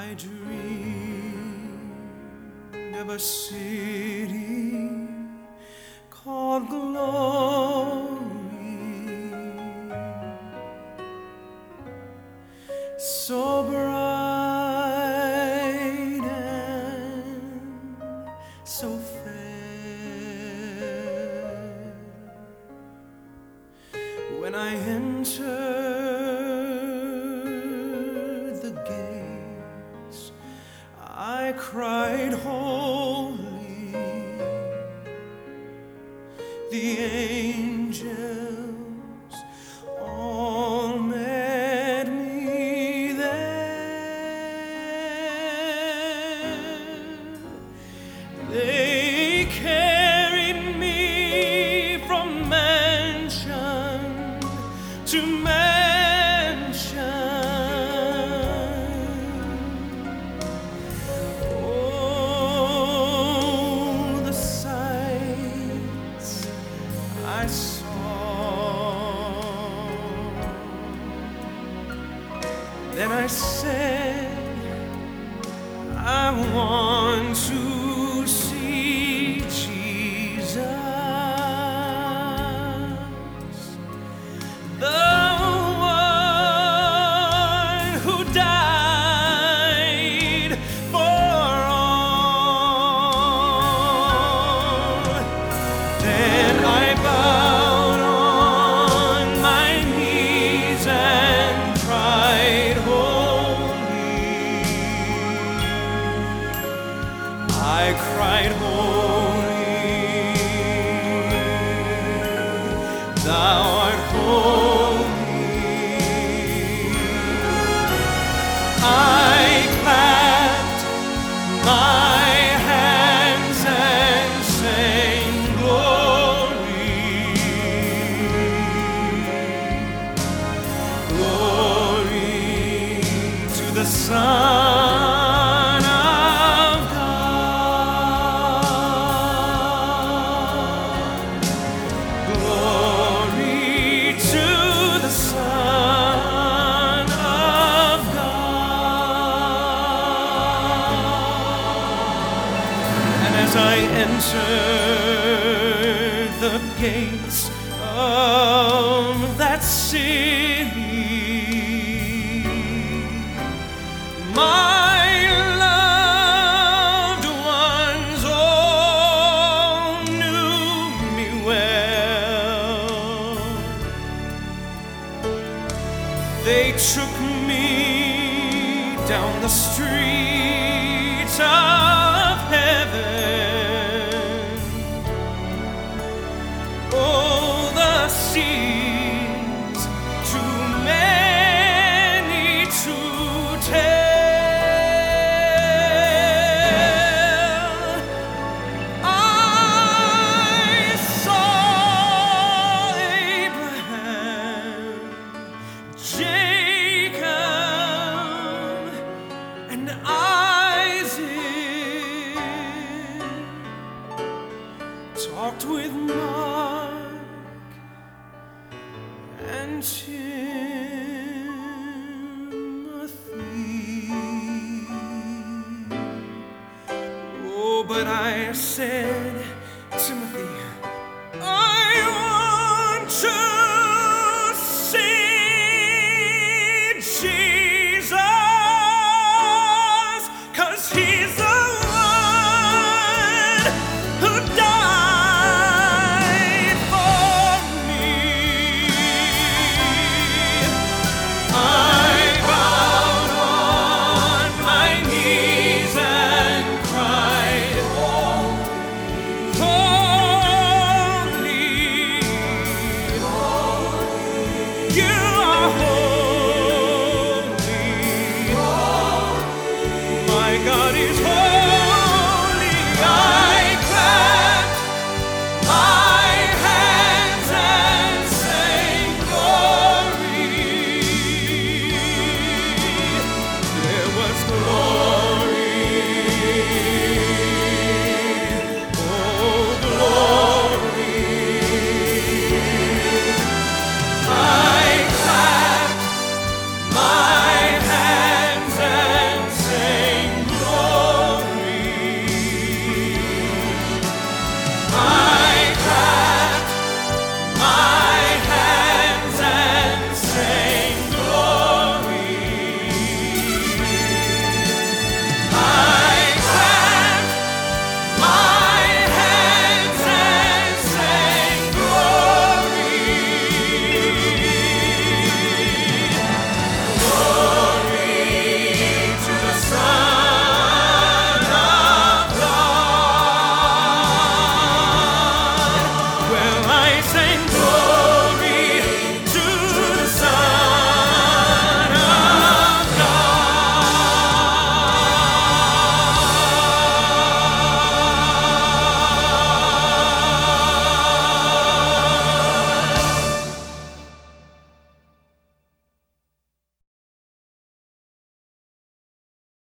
I dreamed of a city called Glory, so bright and so fair. When I entered the gates, I cried, holy. The angels all met me there. They carried me from mansion to mansion. Oh, the sights I saw. Then I said, I want to see Jesus, the one who died for all. Then I bowed on my knees and cried, holy. I cried, holy. Thou art holy. I clapped my hands and sang glory, glory to the Son of God, glory to the Son of God. And as I entered the gates of that city, my loved ones all knew me well. They took me down the streets of heaven. Oh, the scenes too many to tell. I saw Abraham, Jacob, and Isaac, talked with Mark and Timothy. Oh, but I said, Timothy, I want to see Jesus, 'cause he's the one who died for me. I bowed on my knees and cried, holy, you are holy. My God is holy.